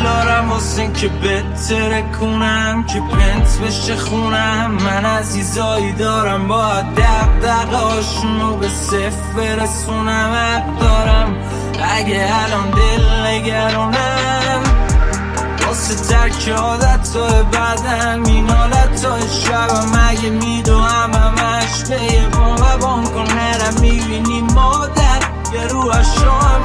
دارم واسه این که بهتره کنم که پنت بشه خونم. من عزیزایی دارم باید دقدقه‌هاشونو به صفر برسونم. حق دارم اگه الان دل نگرانم واسه ترک عادتهای بدم. این حالتهای شبم اگه میدوهم همش به یه بان کن نرم. میبینی مادر یه روحش رو هم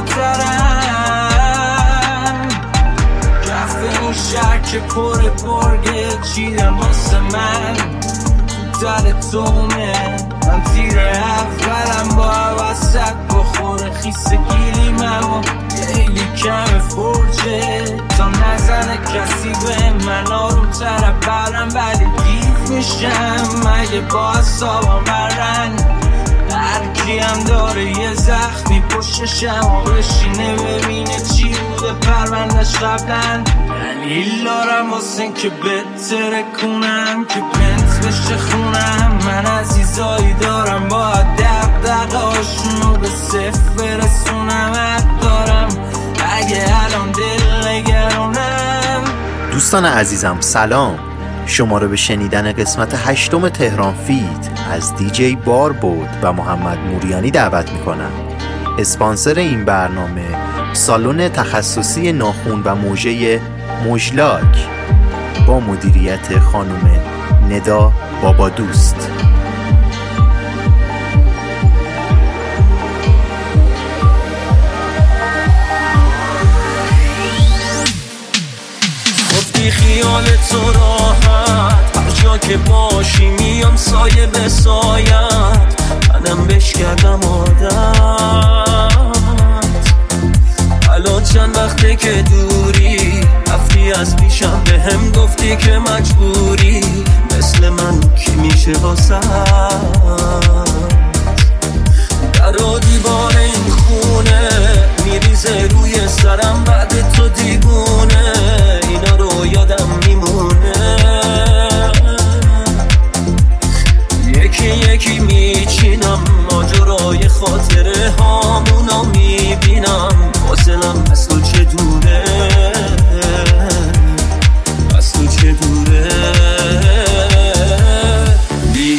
بالاترم. کف این شهر که پر برگه چیدم واسه من در تومه. من تیر اولم با وسط بخوره خیس گیلیمم و خیلی کم فرجه تا نزنه کسی به من. آروم تر برم ولی گیف میشم اگه با حسابم برن. هرکی هم داره یه زخمی پشتشم و بشینه ببینه چی بوده پروندش قبلن. دلیل دارم واسه این که بهتره کنم که پنت بشه خونم. من عزیزایی دارم باید دقدقه‌هاشونو به صفر برسونم. حق دارم اگه الان دل نگرانم. دوستان عزیزم سلام، شما رو به شنیدن قسمت 8 تهران فیت از دیجی باربود و محمد موریانی دعوت میکنم. اسپانسر این برنامه سالن تخصصی ناخن و موژه مژلاک با مدیریت خانم ندا بابا دوست. گفتی خیال تو راحت هر جا که باشی میام سایه به سایت. منم بش کردم عادت الان چند وقته که دوری رفتی از پیشم به هم گفتی که مجبوری. مثل من کی میشه واسه در و دیوار این خونه میریزه روی سرم بعد تو دیوونه. اینا رو یادم میمونه یکی یکی میچینم ماجرای خاطره هامونو میبینم. فاصلم از تو چه دوره از تو چه دوره. بی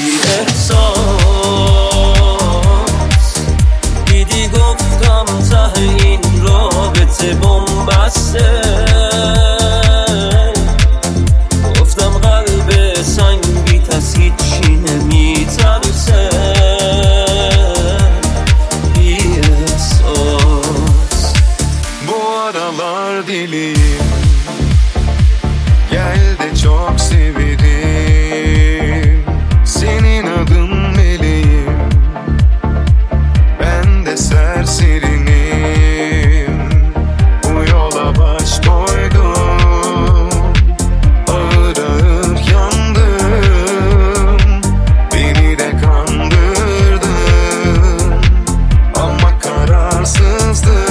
احساس دیدی گفتم ته این رابطه بومبسته. گفتم قلب سنگی از هیچی نمیترسه. بی احساس Bu aralar deliyim, gel de çok severim. Senin adın meleğim, ben de serserinim. Bu yola baş koydum, ağır ağır yandım. Beni de kandırdın ama kararsızdım.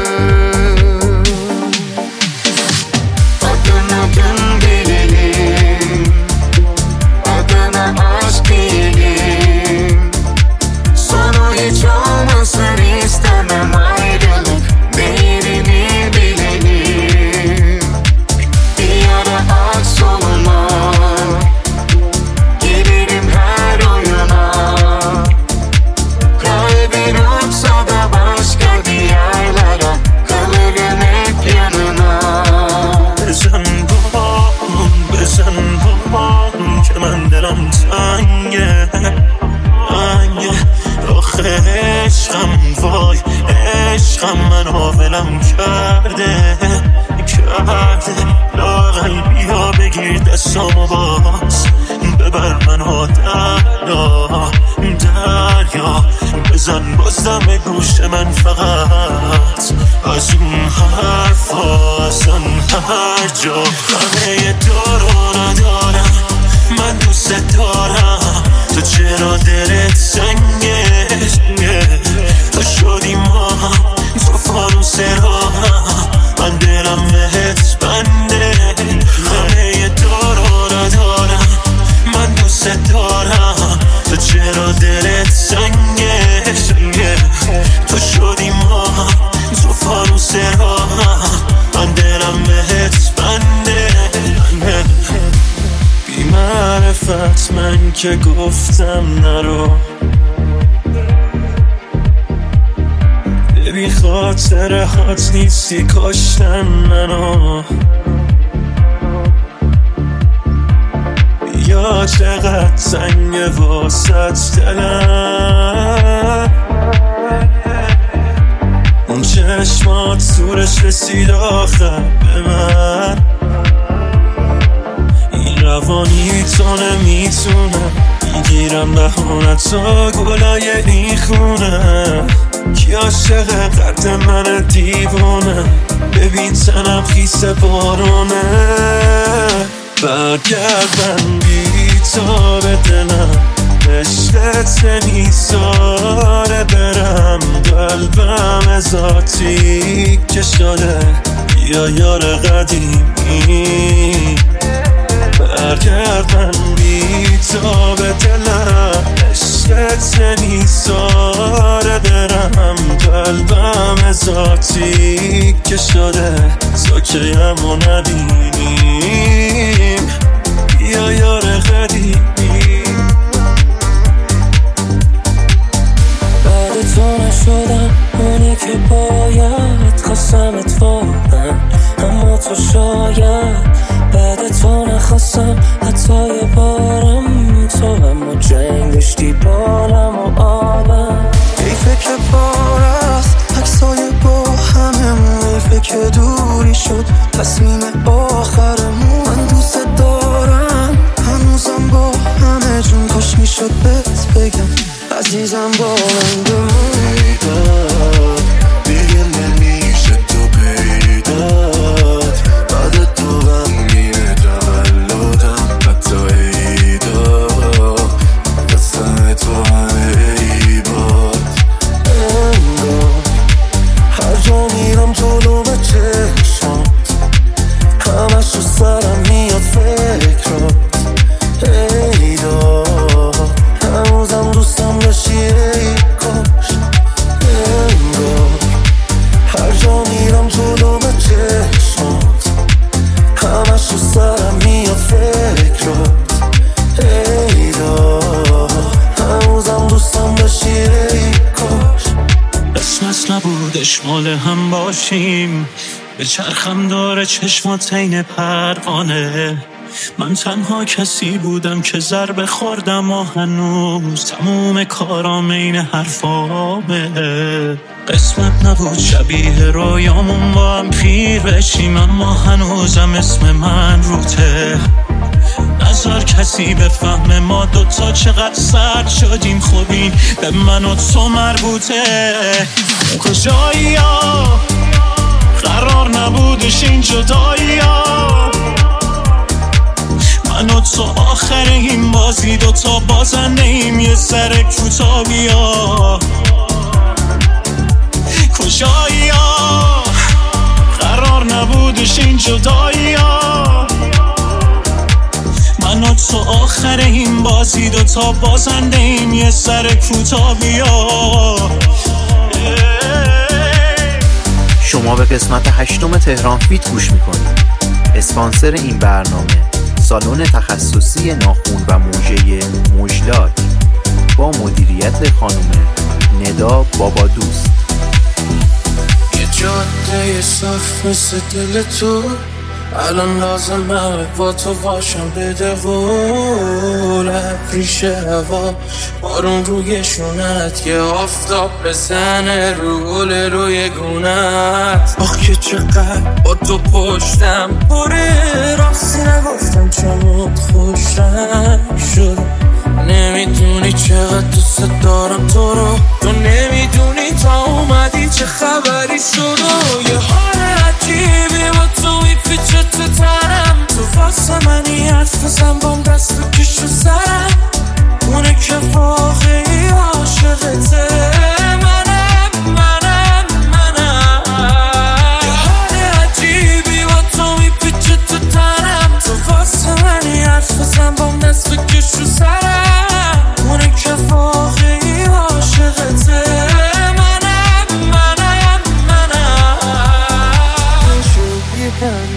عشقم من حاولم کرده لاغل بیا بگیر دستامو باز ببر منو دریا بزن بازدم گوش من فقط از اون حرفا اصلا هر جا. همه دارو ندارم من دوست دارم تو چرا دلت سنگه تو شدی ما تو فانوس راهم من دلم بهت بنده. همه دارو ندارم من دوست دارم تو چرا دلت سنگه تو شدی ما تو فانوس راهم من دلم بهت طرفت من که گفتم نرو، بی خاطر هات نیستی کاشتن منو. یا چقدر تنگه واسط دلم، اون چشمات زورش رسید آخر به من. این روانی تو نمیتونم میگیرم بهونتا گلای این خونه. کی عاشق قد من دیوانه، ببین تنم خیس بارونه. برگردم بی تا به دلم، عشقت نمیذاره برم. قلبم ذاتی که شده یا یار قدیمی. برگردم بی تا به دلم، عشقت نمیذاره برم. قلبم ذاتی که شده تو که همو نبینیم یا یار قدیمی. بعد تو نشدم اونی که باید، خواستمت واقعا اما تو شاید. بعد تو نخواستم حتی یه بارم تو، اما جنگ داشتی بالم و آبم. حیفه که بار است عکسای با هممون، حیفه که دوری شد تصمیم آخرمون. من دوست دارم هنوزم با همه جون، کاش میشد بهت بگم عزیزم با من بمونی. دیگه نمیشه تو پیدات، بعد تو غمگینه تولدم حتی عیدا. قسم تو همه عیبات، انگار هر جا میرم جلو به چشمات، همش رو سرم میاد فکرات. ایدا هنوزم دوستم داشتی ای کاش. انگار هر جا میرم جلو به چشمات، همش رو سرم میاد فکرات. ایدا هنوزم دوستم داشتی ای کاش. اسمت نبودش مال هم باشیم، به چرخم داره چشمات عین پروانه. من تنها کسی بودم که ضربه خوردم و هنوز تموم کارام این حرفامه. قسمت نبود شبیه رویامون با هم پیر بشیم، اما هنوزم اسم من روته. نظر کسی بفهمه ما دوتا چقدر سرد شدیم، خوبین به من و تو مربوطه. کجایی ها قرار نبودش این جدایی ها، من و تو آخر این بازی دوتا بازنده ایم، یه سر کوتاهی ها. کجایی ها قرار نبودش این جدایی ها، من و تو آخر این بازی دوتا بازنده ایم، یه سر کوتاهی ها. شما به قسمت 8 تهران فیت گوش میکنید. اسپانسر این برنامه سالن تخصصی ناخن و موژه موژلاک با مدیریت خانم ندا بابا دوست. یه جاده صاف مثل دل تو، الان لازمه با تو باشم. بده قول ریشه هوا، بارون روی شونت، یه آفتاب بزنه رو روی گونت. آخ که چقدر با تو پشتم پره، راستی نگفتم چمت خوش رنگ شدم. نمیدونی چقدر دوست دارم تو رو، تو نمیدونی تا اومدی چه خبری شد. و یه حال عجیبی با تو میپیچه تو تنم، تو واسه منی حرف بزن بام دست بکش رو سرم. اونه که واقعی عاشقته منم. یه حال عجیبی با تو میپیچه تو تنم، تو واسه منی حرف بزن بام دست بکش رو سرم. اونه که واقعی عاشقته منم.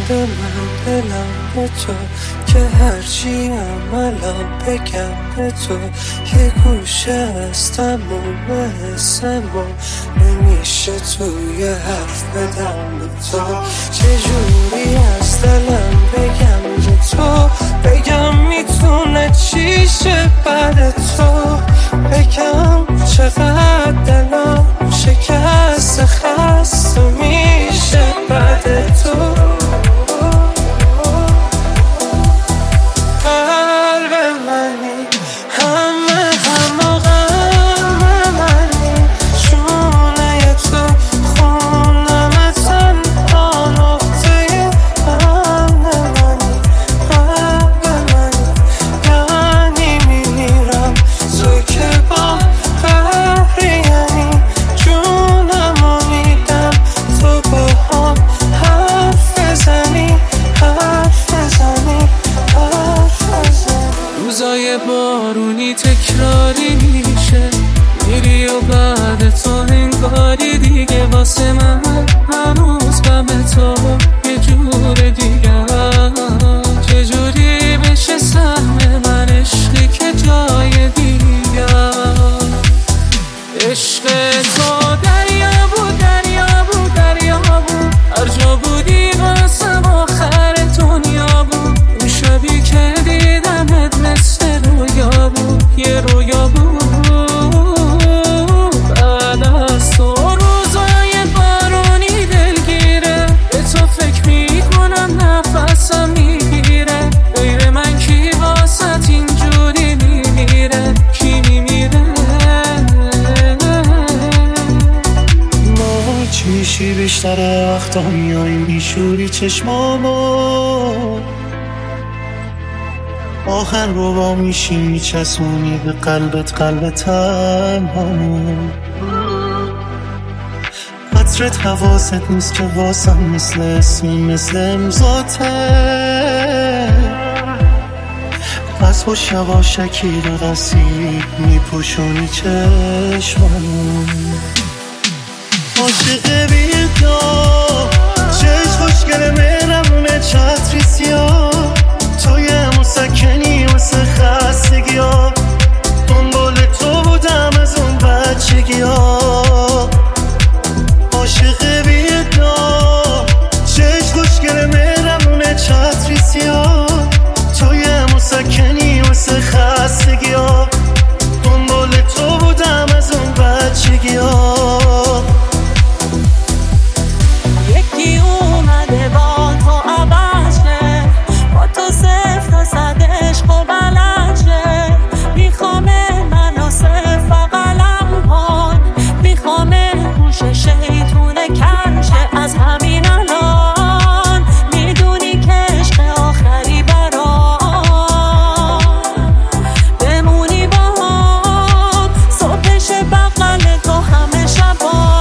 من دلم به تو که هرچی الان بگم به تو یه گوشه از تموم حسمو نمیشه توی حرف بدم به تو چجوری از دلم بگم به تو بگم میتونه چیشه بعد تو بگم چقدر دلم شکست خسته میشه بعد تو قلب منی همه غم منی شونه تو خونم تنها نقطه غم منی قلب منی یعنی میمیرم تو که با قهری یعنی جونمو میدم تو با هم حرف بزنی روزای بارونی تکراری میشه میری و بعد تو انگاری دیگه واسه من هنوز غم تو یه جور دیگه چجوری بشه سهم من عشقی که جای دیگه عشق تو دریا بود هر جا بودی قسم آخر دنیا بود اون شبی که دیدمت مثل رویا بود یه رویا بود بعد از تو روزای بارونی دلگیره به تو فکر میکنم نفسم میگیره غیر من کی واسط اینجوری میمیره کی میمیره ما چی میشی بیشتر وقتا میایی میشوری چشمامو آخر رو با میشی میچسونی به قلبت قلب تنهامو قطرت حواست نیست که واسم مثل اسمی مثل امضاته پس با شواشکی رو رسید میپوشونی چشمامو عاشق بیدا چشم خوشگل مهرمونه چتری سیاه توی مسکنی واسه خستگی ها دنبال تو بودم از اون بچگی ها عاشق بیدا چشم خوشگل مهرمونه چتری سیاه توی مسکنی واسه خستگی ها دنبال تو بودم از اون بچگی ها یکی اومده با تو عوضه با تو صفت و صد عشق و بلنشه میخوامه منو صرف و قلم کن میخوامه گوش شیطون کنشه از همین الان میدونی که عشق آخری برام بمونی با هم صبحش بغل تو همه شبا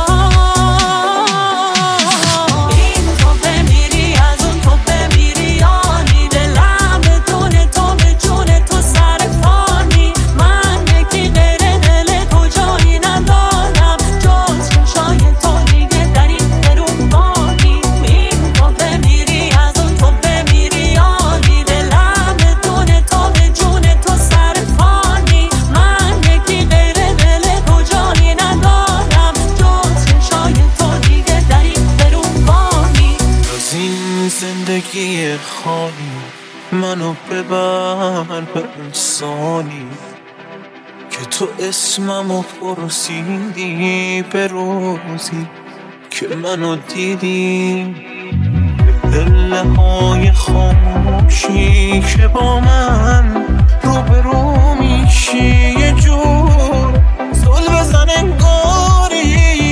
زندگی خالی منو ببر به اون ثانی که تو اسممو پرسیدی به روزی که منو دیدی پله های خاموشی که با من روبرو میشی یه جور زل بزن انگاری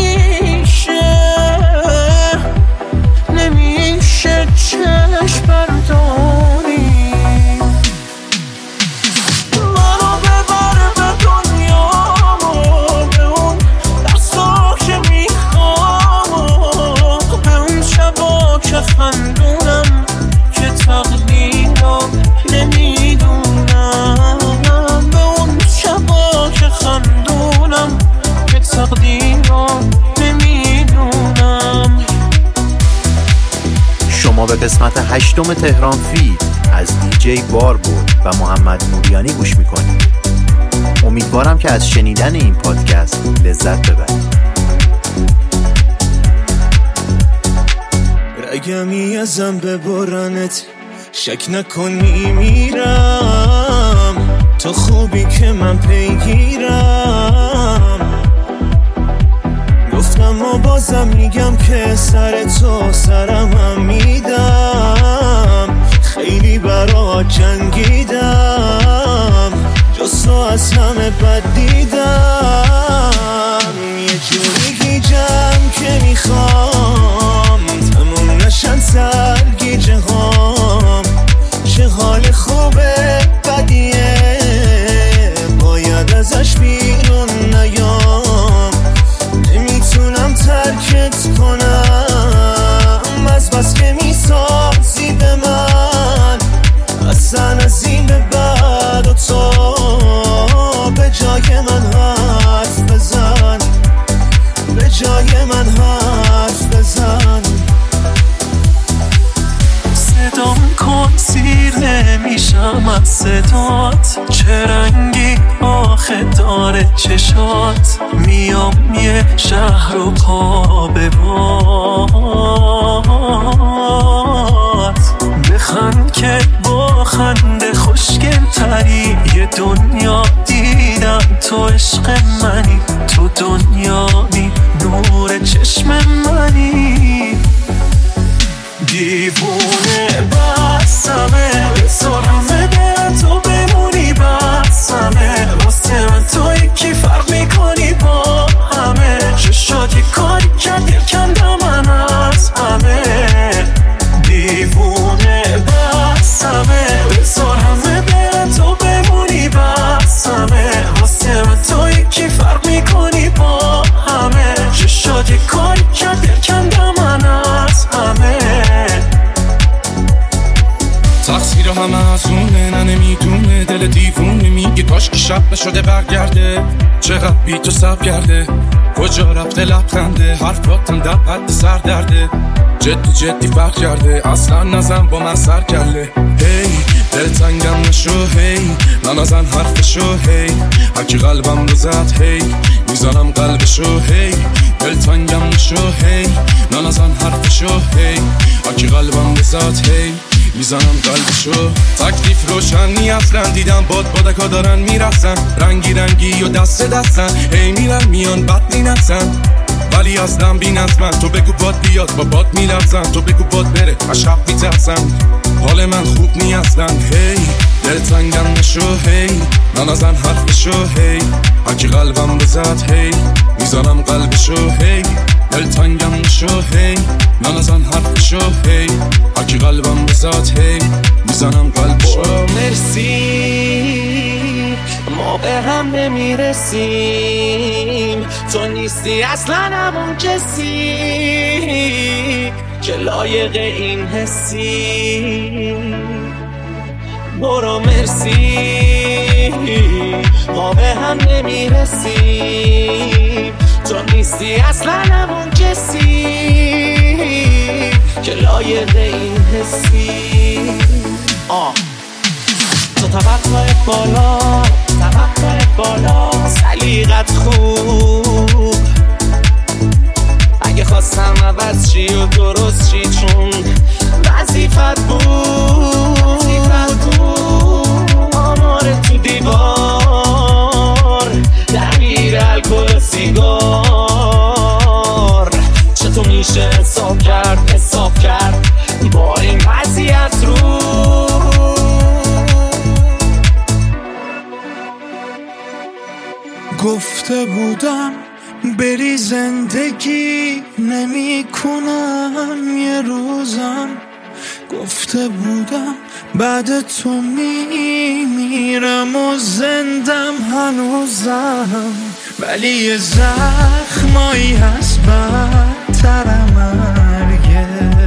نمیشه چشم برداری منو ببر به دنیا به اون دستا که میخوام به اون شبا که خندونم که تقدیرا نمیدونم به اون شبا که خندونم شما به قسمت 8 تهران فید از دیجی باربود و محمد موریانی گوش میکنید. امیدوارم که از شنیدن این پادکست لذت ببرید. رگمی ازم ببرنت شک نکنی میرم، تو خوبی که من پیگیرم. گفتم و بازم میگم که سر تو سرم هم میدم، خیلی برات جنگیدم، جز تو از همه بد دیدم. یه جوری گیجم که میخوام تموم نشن سرگیجه هام. چه حال خوبه بدیه باید ازش بیرون نیام. نمیتونم ترکت کنم از بس که میسازی به من، اصلا از این به بعد و تو به جای من حرف بزن، به جای من حرف بزن. صدام کن سیر نمیشم از صدات، چه رنگی آخه داره چشات. میام یه شهر و پا به باد، بخند که با خنده خوشگل تری. یه دنیا دیدم تو عشق منی، تو دنیایی نور چشم منی. دیوونه بسمه بذارمه به تو بمونی بسمه، واسه من تو یکی فرق میکنی با همه. چشات یه کاری کرد یکندم من از همه. دیوونه بسمه بذارمه به تو بمونی بسمه، واسه من تو یکی فرق میکنی با همه. چشات یه کاری کرد یکندم من از همه. تقصیر همه از اونه، نه نمیدونه دل دیوونه. میگه کاش که شب نشده برگرده، چقدر بی تو سب کرده. کجا رفته لبخنده، حرفاتم در حد سر درده. جدی فرق کرده، اصلا نزن با من سر کله. هی دل تنگم نشو، هی نزن حرفشو، هی هرکی قلبم رو زد، هی میزنم قلبشو. هی دل تنگم نشو، هی نزن حرفشو، هی هرکی قلبم رو زد، هی میزنم قلبشو. تکلیف روشنی اصلا دیدم بادکا دارن میرسن، رنگی رنگی و دست دستن، هی میرن میان بد مینسن. ولی اصلا بی نظمن، تو بگو باد بیاد با باد میلرزن، تو بگو باد بره از شب میترسن. حال من خوب نی اصلا، هی دل تنگم نشو، هی نزن حرفشو، هی هرکی قلبم بزد، هی میزنم قلبشو. هی دل تنگم نشو، هی نزن حرفشو، هی هرکی قلبم بزد، هی میزنم قلبشو. مرسی ما به هم نمیرسیم، تو نیستی اصلا همون کسی که لایق این حسی. برو مرسی ما به هم نمیرسیم، تو نیستی اصلا همون کسی که لایق این حسی. تو طبقه بالا سلیقت خوب، اگه خواستم عوض چی و درست چی چون وظیفت بود. آمار تو دیوار دبیر الکل سیگار، چطور میشه حساب کرد با این وضعیت رو. گفته بودم بری زندگی نمی کنم یه روزم، گفته بودم بعد تو میمیرم و زندم هنوزم. ولی یه زخمایی هست بدتر مرگه،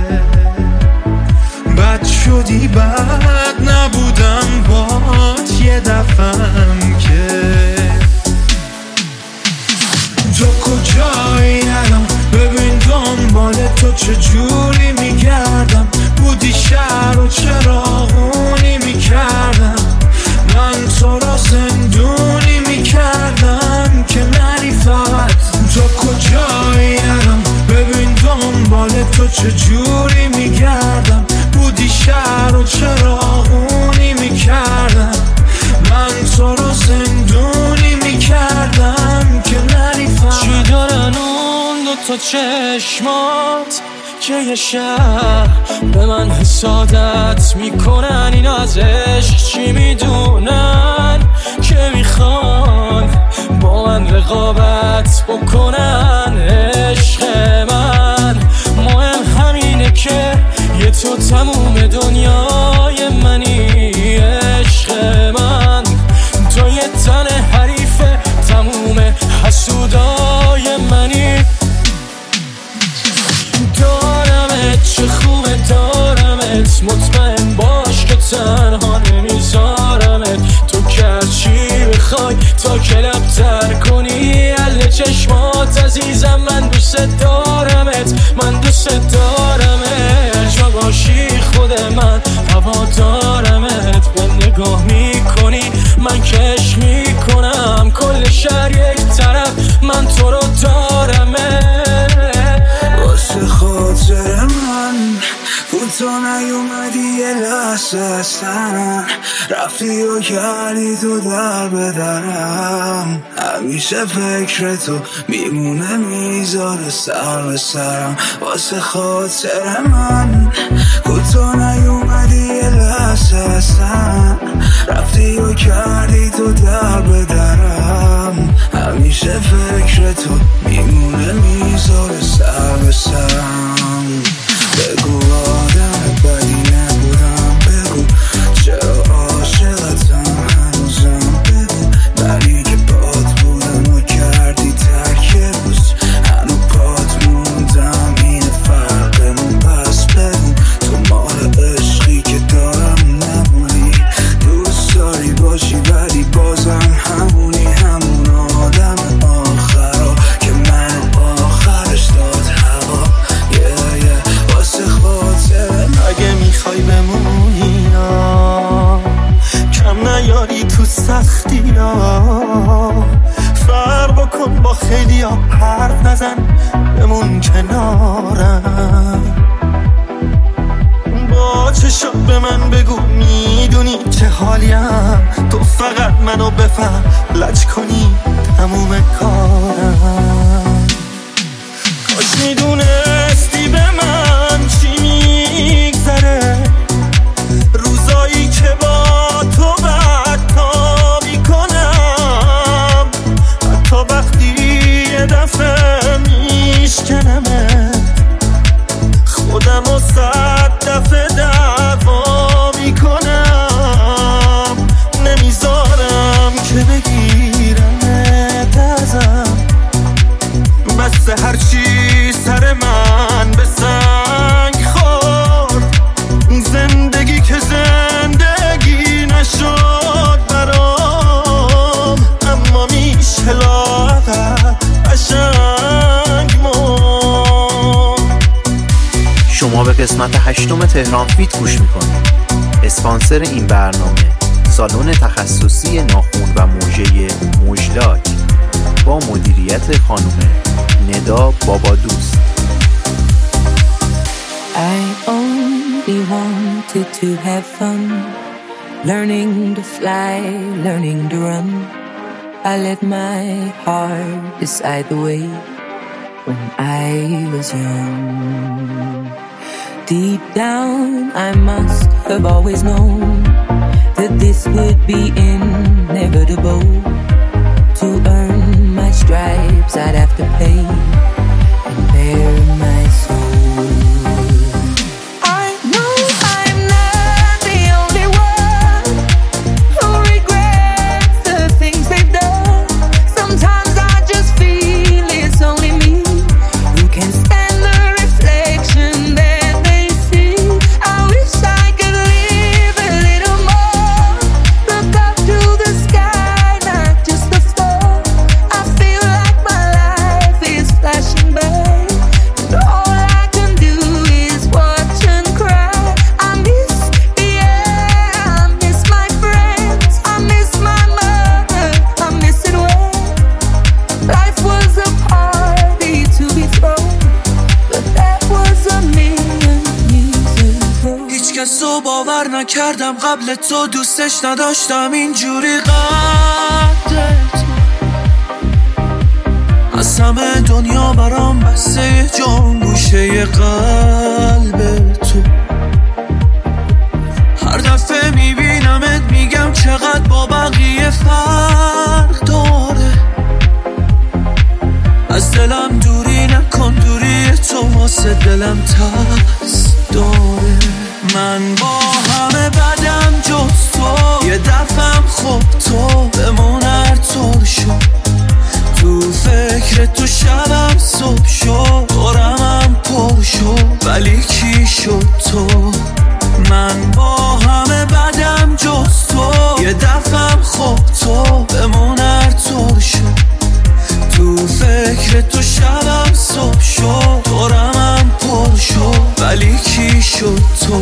بد شدی بد نبودم بات یه دفعم که. تو کجایی الان ببین دنبال تو چجوری میگردم، شهر رو چراغونی میکردم، من تو رو زندونی میکردم که نری فقط تو کجاییم، ببین دنبال تو چجوری میگردم، بودی شهر رو چراغونی میکردم، من تو رو زندونی میکردم که نری فقط. چی دارن اون دوتا چشمات که یه شهر به من حسادت میکنن، این از عشق چی میدونن که میخوان با من رقابت بکنن. عشق من مهم همینه که یه تو تموم دنیای منی، عشق من تو یه تن حریف تموم حسودای منی. دارمت چه خوبه دارمت، مطمئن باش که تنها نمیذارمت، تو کرچی بخوای تا کلب تر کنی ال چشمات عزیزم، من دوست دارمت، من دوست دارمت، جا باشی خود من هوا دارمت، به نگاه میکنی من کش میکنم، کل شهر یک طرف من تو رو دارمت. واسه خاطر من بود تو نیومدی یه لحظه اصلا، رفتی و کردی تو در بدرم، همیشه فکر تو میمونه میذاره سر به سرم. واسه خاطر من بود تو نیومدی یه لحظه اصلا، رفتی و کردی تو در بدرم، همیشه فکر تو میمونه میذاره سر به سرم. بگو آدم بدی نبودم، بگو چرا عاشقتم هنوزم، بگو منی که باد بودم و کردی ترک روز، هنو پات موندم اینه فرقمون، پس بگو تو مال عشقی که دارم نبودی، دوست داری باشی ولی بازم همونی، همون آدم آخرا که من آخرش داد هوا. واسه خاطر اگه میخوای بمونی کم نیاری تو سختی فرق بکن با خیلی ها، حرف نزن بمون کنارم، با چشات به من بگو میدونی چه حالیم، تو فقط منو بفهم لج کنی تموم کارم. کاش میدونستی به من چی میگذره، روزایی که با تو بدتابی کنم، حتی وقتی یه دفعه میشکنمت، خودم و 100 دفعه دعوا میکنم، نمیذارم که بگیرمت ازم، بس هرچی سر من به سنگ خورد، زندگی که زندگی نشد برام، اما میشه لاغر قشنگ مرد. شما به قسمت 8 تهران فیت گوش میکنید. اسپانسر این برنامه سالن تخصصی ناخن و موژه موژلاک با مدیریت خانم ندا بابادوست. I only wanted to have fun, learning to fly, learning to run. I let my heart decide the way when I was young. Deep down I must have always known that this would be inevitable. To earn my stripes I'd have to pay and bare my soul. I know I'm not the only one who regrets the things they've done. Sometimes I just feel it's only me who can stand the reflection that they see. I wish I could live a little more, look up to the sky, not just the floor. I feel like my life is flashing by, and all حسو باور نکردم قبل تو دوستش نداشتم اینجوری قدرت از همه دنیا برام بسته جان گوشه قلب تو هر دفعه میبینمت میگم چقدر با بقیه فرق داره از دلم دوری نکن دوری تو واسه دلم ترس داره من با همه بدم جز تو یه دفعم خوب تو بمون هر طور شد تو فکر تو شبم صبح شد دورمم پر شد ولی کی شد تو من با همه بدم جز تو یه دفعم خوب تو بمون هر طور شد تو فکر تو شبم صبح شد دورمم پر شد ولی کی شد تو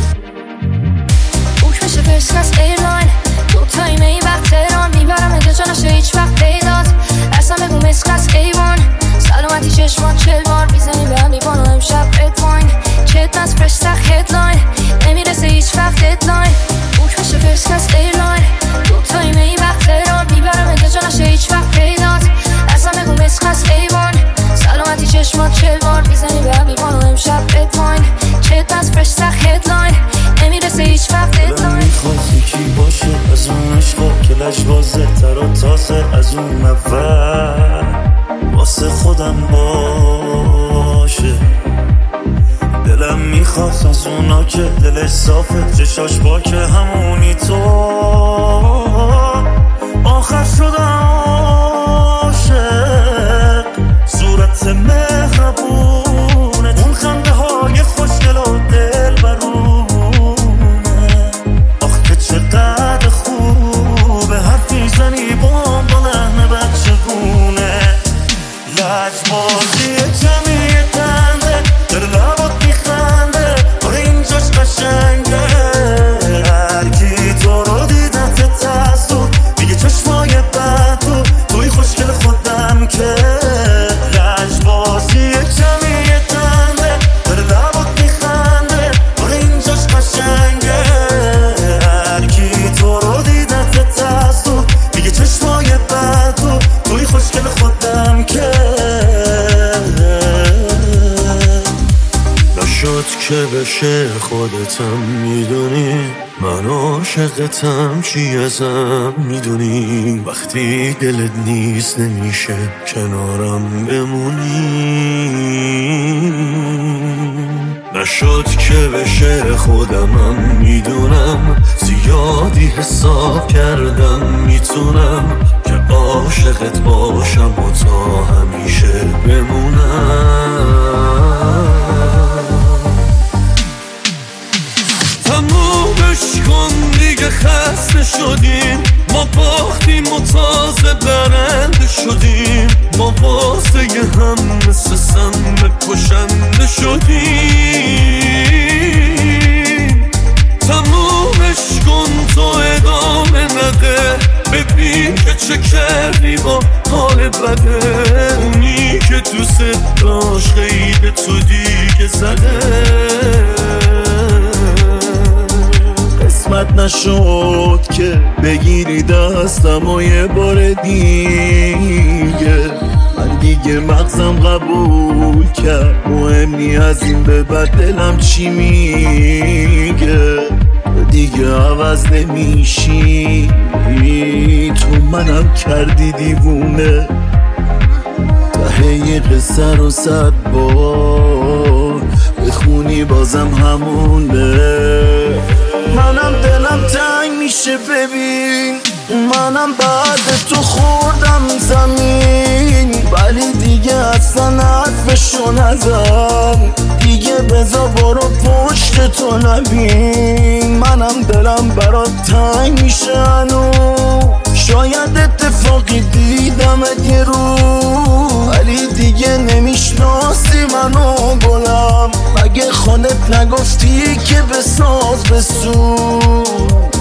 بوک میشه فرسکس ایرلاین تو تایم این وقت تهران میبرم اگه جا نشه هیچ وقت پیدات اصلا بگو مسکس ایوان سلامتی چشمان 40 بار میزنیم به هم میبان و امشب ادواین چت نست فرش سخت هدلاین نمیرسه هیچ وقت ددلاین بوک میشه فرسکس ایرلاین تو تایم این وقت تهران میبرم اگه جا نشه هیچ وقت پیدات اصلا بگو مسکس ایوان سلامتی چشمان 40 بار میزنیم به هم میبان و امشب ادواین چت نست فرش سخت هدلاین نمیرسه هیچ وقت ددلاین میخواد یکی باشه از اون عشقا که لجبازه تر و تازه از اون اول واسه خودم باشه دلم میخواد از اونا که دلش صافه چشاش باکه همونی تو آخر شدم عاشق صورت مهربونه اون خنده های خوشگل و دل برونه آخ که چقدر خوبه حرفی زنی بام با لحن بچه گونه لجبازی کمی تنده در لبات میخنده آره اینجاش قشنگه هرکی تو رو دیدت تسود میگه چشمای بد تو توی خوشگل خودم که لجبازی کمی تنده در لبات میخنده آره اینجاش قشنگه هرکی تو رو دیدت تسود میگه چشمای بد تو توی خوشگل خودم که نشد که بشه خودتم میدونی من عاشقتم چی ازم میدونی وقتی دلت نیست نمیشه کنارم بمونی نشد که بشه خودمم میدونم زیادی حساب کردم میتونم که عاشقت باشم و تا همیشه بمونم تمومش کن دیگه خسته شدیم ما باختیم و تازه برنده شدیم ما واسه هم مثل سم کشنده شدیم تمومش کن تو ادامه نده ببین که چه کردی با حال بده اونی که دوست داشت خیلی تو دیگه زده قسمت نشد که بگیری دستم و یه بار دیگه من دیگه مغزم قبول کرد مهمی از این به بعد دلم چی میگه دیگه عوض نمیشی تو منم کردی دیوونه ته قصه رو 100 بار بخونی بازم همونه منم دلم تنگ میشه ببین منم بعد تو خوردم زمین ولی دیگه اصلا حرفشو نزن دیگه بذار برو پشت تو نبین منم دلم برات تنگ میشه هنو شاید اتفاقی دیدمت یه رو ولی دیگه نمیشناسی منو گلم مگه خودت نگفتی که بساز بسون